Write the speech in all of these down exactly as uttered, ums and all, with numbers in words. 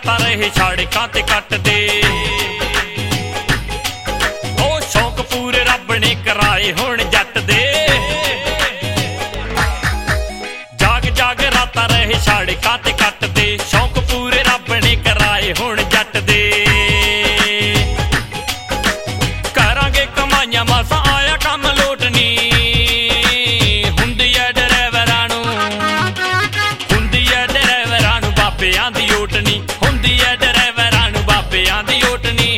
रातां रहे सड़कां ते कटदे। ओ शौक पूरे रब ने कराए हुण जट दे। जाग जाग रातां रहे सड़कां ते कटदे। शौक पूरे रब ने कराए हुण जट दे। करांगे कमाइयां मासा आया कम लोटनी। हुंदी ऐ ड्राइवरां नूं हुंदी ऐ ड्राइवरां नूं बाबेआं दी ओटनी। हुंदी ऐ ड्राइवरां नूं बाबेआं दी ओटनी।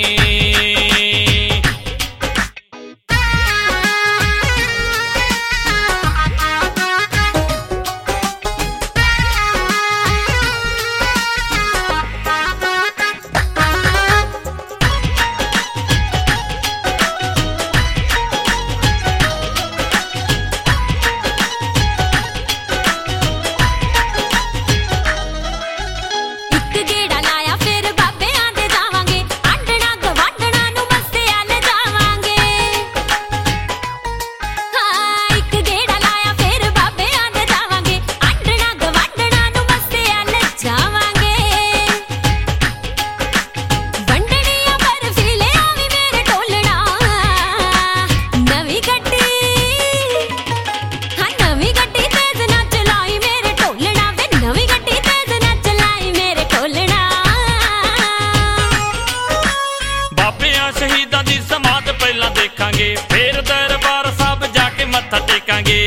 शहीदां दी समाध पहला देखांगे फिर दरबार साहब जाके मत्था टेकांगे।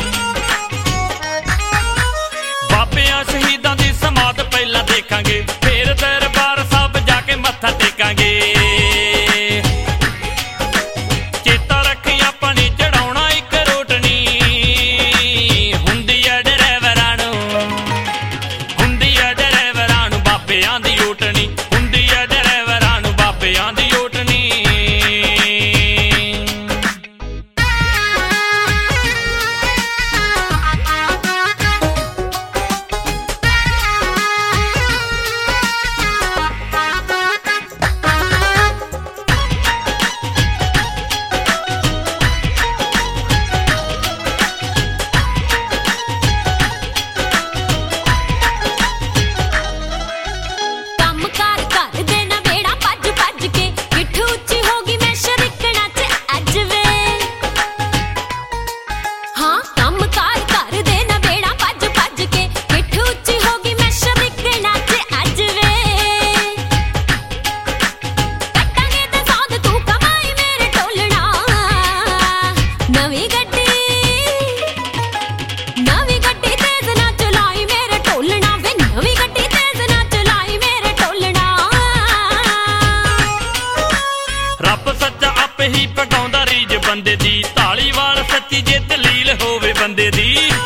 बाबेआं शहीदां दी समाध पहला देखांगे फिर दरबार साहब जाके मत्था टेकांगे। चेता रखी अपनी चढ़ाउणा इक रोटनी। हुंदी ऐ ड्राइवरां नूं हुंदी ऐ ड्राइवरां नूं बाबेआं दी ओटनी। हुंदी ऐ ड्राइवरां नूं बाबेआं दी ओटनी। ही पकाउंदा रीज बंदे दी। धालीवाल सच्ची जे दलील होवे बंदे दी।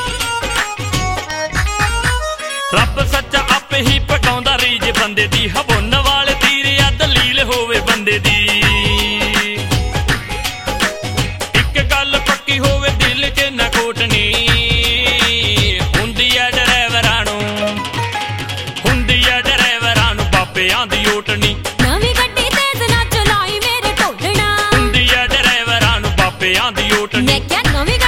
रब सच्चा आपे ही पकाउंदा रीज बंदे दी। हबुन वाले तीर या दलील होवे बंदे दी। इक गल पक्की होवे दिल च न कोटनी। हुंदी ऐ ड्राइवरां नूं हुंदी ऐ ड्राइवरां नूं बाबेआं दी ओटनी। मैं क्या नवी